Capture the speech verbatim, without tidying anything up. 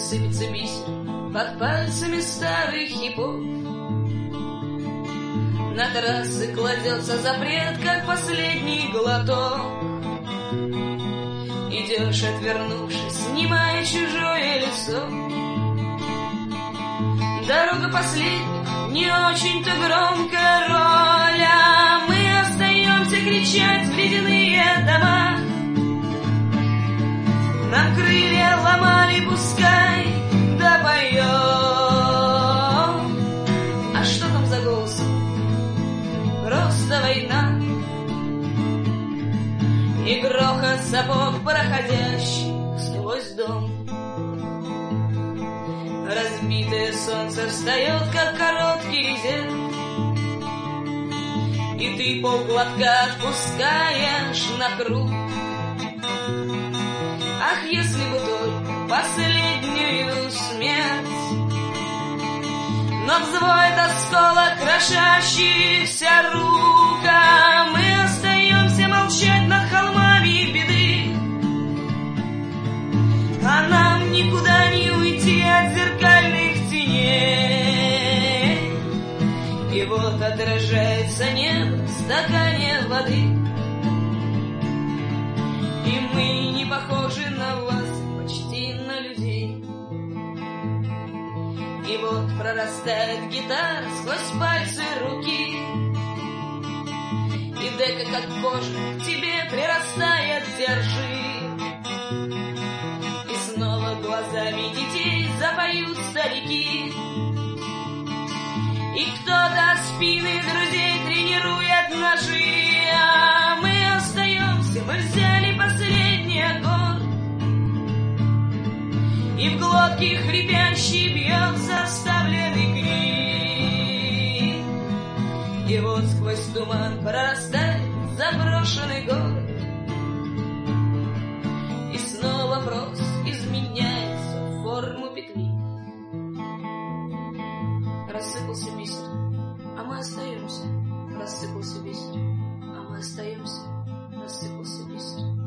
сыпется бисер под пальцами старых хипов. На трассы кладется запрет, как последний глоток. Идешь, отвернувшись, снимая чужое лицо. Дорога последних, не очень-то громкая роль, а мы остаемся кричать в ледяные дома. Нам крылья ломали, пускай допоем. А что там за голос? Просто война. И грохот сапог, проходящих сквозь дом. Разбитое солнце встает, как короткий зев, и ты полглотка отпускаешь на круг. Ах, если бы только последнюю смерть, но взвоет осколок крошащихся рук, а мы остаемся молчать над холмами беды. А нам никуда не уйти от зеркальных теней. И вот отражается небо в стакане воды, и мы не похожи на вас, почти на людей. И вот прорастает гитара сквозь пальцы руки, и дека, как кожа, к тебе прирастает, держи. И снова глазами детей запоют старики, и кто-то спины друзей тренирует ножи, а мы остаемся, мы взяли последний аккорд, и в глотке хрипящий бьется вставленный крик. И вот сквозь туман прорастает заброшенный город, и снова вопрос изменяется в форму петли. Рассыпался бисер, а мы остаемся. Рассыпался бисер, а мы остаемся. Рассыпался бисер.